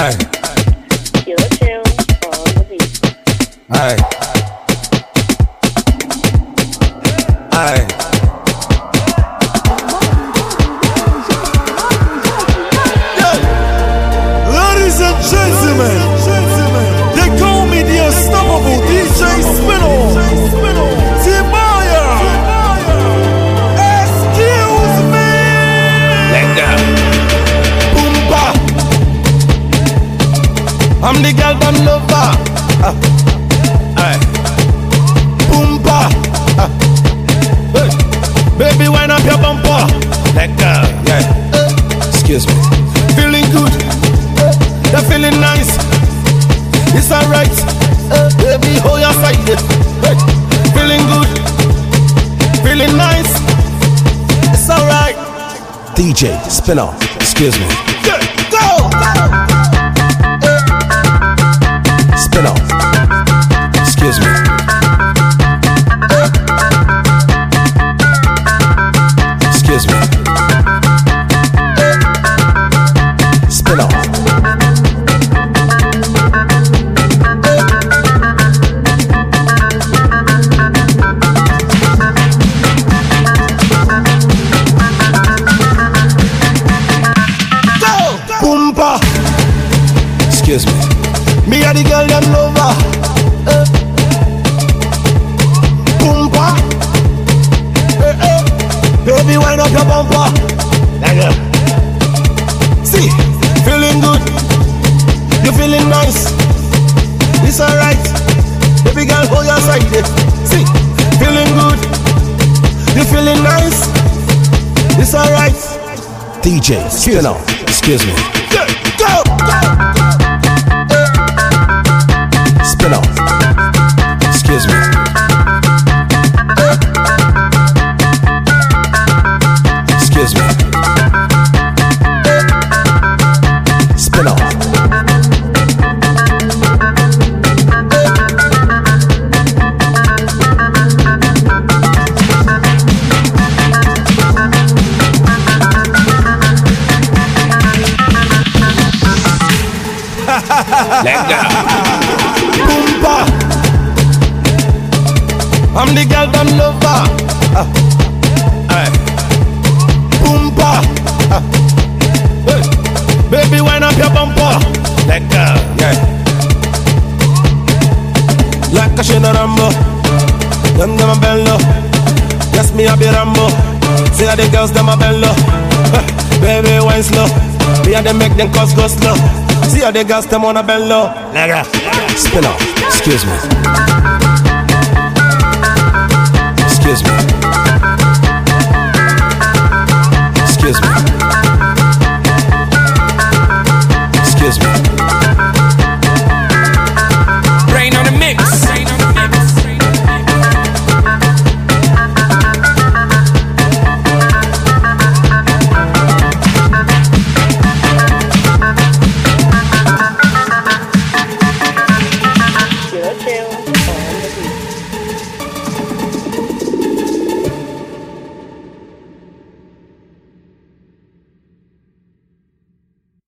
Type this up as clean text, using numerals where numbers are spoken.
Aye. Killer Chill on the beat. Aye. Aye. Ladies and gentlemen, they call me the unstoppable DJ Spinner. Timaya, excuse me. Let go. Boomba, I'm the girl them lover. Aye. Boomba, hey. Baby, wind up your bumper. Let go. Yeah. Excuse me. Feeling good, you're feeling nice. It's alright, baby, hold your side. Hey. Feeling good, feeling nice. It's alright. DJ Spinner. Excuse me. Yeah, go. Spinner. Excuse me. Excuse me. Spinner. Boomba, Excuse me. me and the girl them lover. Boomba, baby, wind up your bumper. See, feeling good, you feeling nice. It's alright, baby girl, hold your side. See, feeling good, you feeling nice. It's alright. DJ Spinner. Excuse me. Yeah, go. Spinner. Excuse me. Excuse me. Spinner. Let go. Boomba, I'm the girl them lover. Aye. Boomba, hey. Baby, wind up your bumper. Let go. Yeah. Like a shina Rambo, them a bello. Yes, me a be Rambo. See how the girls them a bello. Baby, wine slow. Me and them make them cause go slow. See how the girls them on a bello. Let go. Spinner. Excuse me. Excuse me.